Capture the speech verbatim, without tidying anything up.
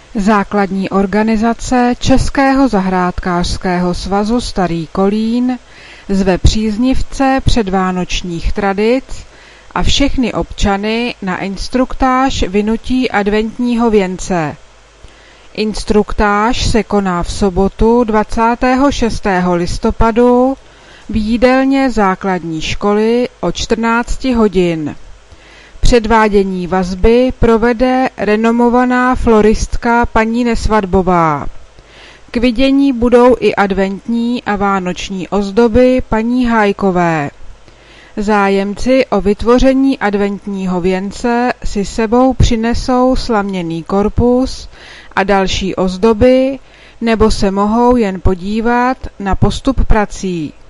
Základní organizace Českého zahrádkářského svazu Starý Kolín zve příznivce předvánočních tradic a všechny občany na instruktáž vynutí adventního věnce. Instruktáž se koná v sobotu dvacátého šestého listopadu v jídelně základní školy od čtrnácti hodin. Předvádění vazby provede renomovaná floristka paní Nesvadbová. K vidění budou i adventní a vánoční ozdoby paní Hájkové. Zájemci o vytvoření adventního věnce si sebou přinesou slaměný korpus a další ozdoby, nebo se mohou jen podívat na postup prací.